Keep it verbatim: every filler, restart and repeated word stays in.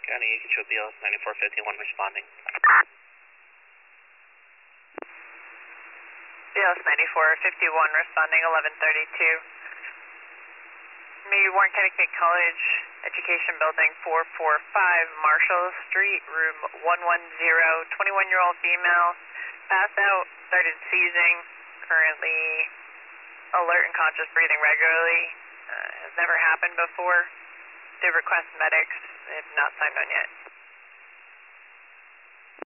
County, you can show B L S ninety-four fifty-one responding. B L S ninety-four fifty-one responding, eleven thirty-two. Maybe Warren County Community College Education Building four forty-five, Marshall Street, room one ten, twenty-one-year-old female, passed out, started seizing, currently alert and conscious, breathing regularly. Uh, has never happened before. They request medics. They have not signed on yet.